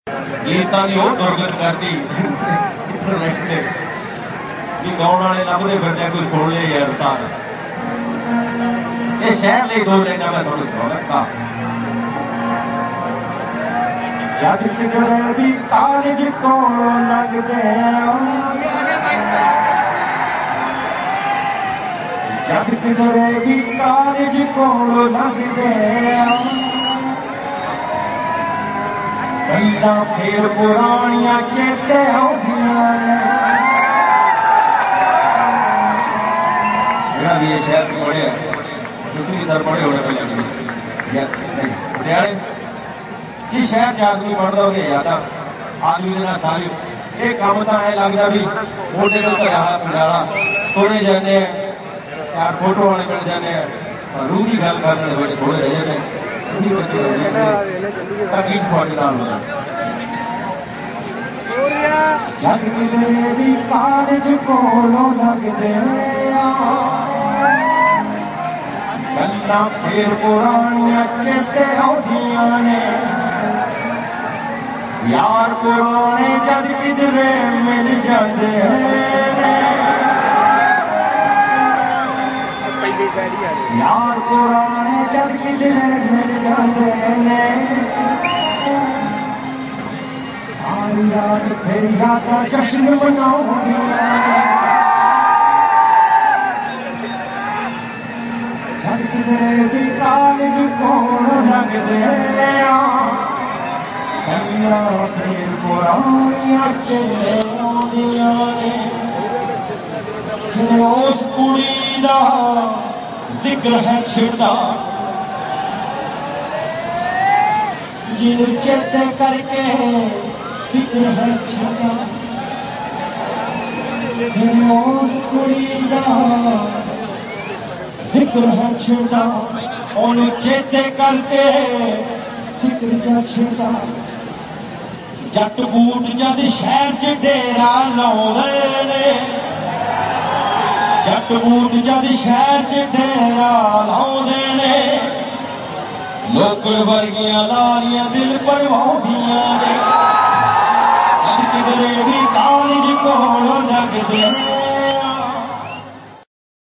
गीतां दी होर दुर्गत करती इंटरनेट ने भी गाउण वाले लभदे फिरदे कोई सुन ले यार सार ये शहर लिए दो लाइनां मैं तुहानूं सुणाउंदा। जद किधरे भी कारज कोलों लगदे जद किधरे भी कारज कोलों लगदे गल्लां फिर पुरानियां चेते आउंदियां ने। जेड़ा भी ये शहर च पढ़े तुसीं भी सर पढ़े होने पहले या नहीं पटियाले जिस शहर च आदमी पढ़ता उन्हें याद आदमी के नाल सारी ये काम तो ऐ लगता भी मोटे को धरा पंडाला थोड़े जाने चार फोटो वाले मिल जाने रूह की गल करने वाले थोड़े रह जाने जग किधरे भी कारज कोलों लगदे गल्लां फिर पुरानियां चेते आउंदियां ने। यार पुराने जद किधरे मिल जाते यार पुराने जद किधरे मिल जाते सारी रात फिर यादां जश्न मनाउंदियां जद किधरे भी कारज कोलों लगदे गल्लां फिर पुरानियां चेते आउंदियां ने। फिर उस कुड़ी दा जिक्र है छिड़दा जिन्हों चेते करके फिक्र है छिड़दा। फिर उस कुड़ी दा जिक्र है छिड़दा उन्होंने चेते करके फिक्र जा छिड़दा। जट बूट जद शहर च डेरा लाउंदे ने जट बूट जद शहर च डेरा लाउंदे ने लोकल वर्गियां लारियां दिल परवाउंदियां ने। जद किधरे भी कालज कोलों लगदे